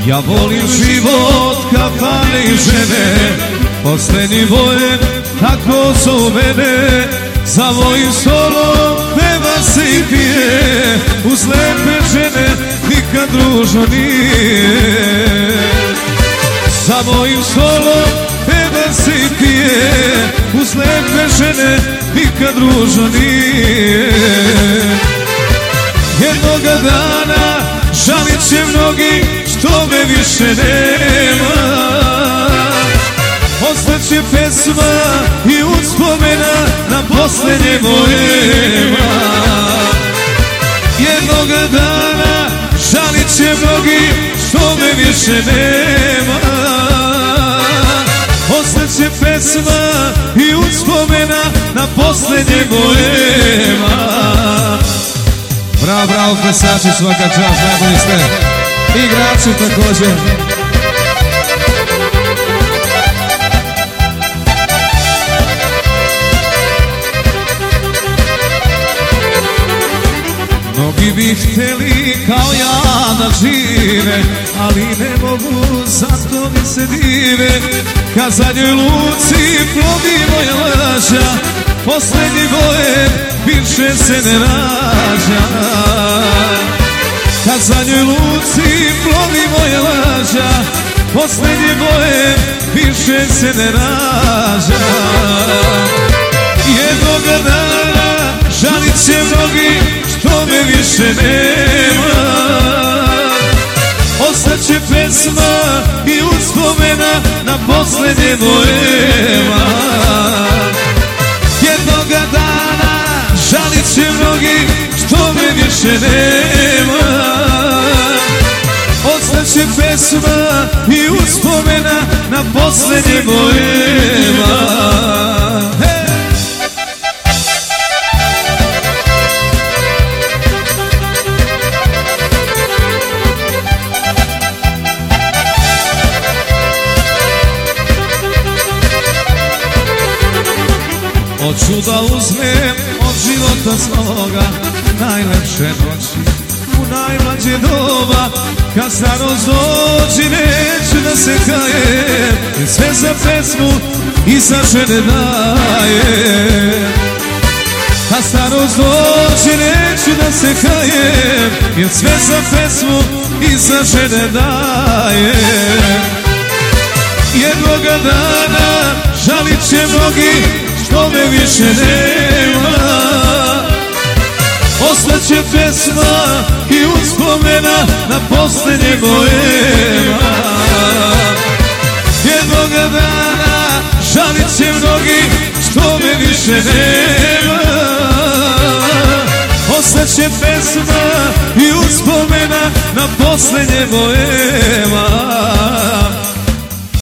Ja volim život, kafane i žene, posljednji bojem, tako su mene. Za mojim stolom peva se i pije, uz lepe žene nikad družno nije. Za mojim stolom peva se i pije, uz lepe žene nikad družno nije. Jednoga dana žalit će mnogi što me više nema. Ostaće pesma i uspomena na posljednje mojema. Jednoga dana žalit će mnogi što me više nema. Ostaće pesma i uspomena na posljednje mojema. Bravo, bravo, plesači, svaka čast, najbolji ste. Igrači također. Mnogi bi htjeli kao ja da žive, ali ne mogu, zato mi se dive. Kad zadnjoj luci plovi moja laža, posljednji boje više se ne rađa. Kad zadnjoj luci plovi moja laža, posljednji boje više se ne rađa. Jednoga dana žalit će mnogi što me više nema. Ostaće pesma i uspomena na posljednje mojema. Jednoga dana žalit će mnogi što me više nema. Ostaće pesma i uspomena na posljednje mojema. Hoću da uzmem od života svoga najlepše noći u najmlađe doba. Kad starost dođi neću da se kajem, jer sve za pesmu i za žene dajem. Kad starost dođi neću da se kajem, jer sve za pesmu i za žene dajem. Jednoga dana žalit će mnogi što me više nema. Ostaće pesma i uspomena na posljednje mojema. Jednoga dana žalit će mnogi što me više nema. Ostaće pesma i uspomena na posljednje mojema.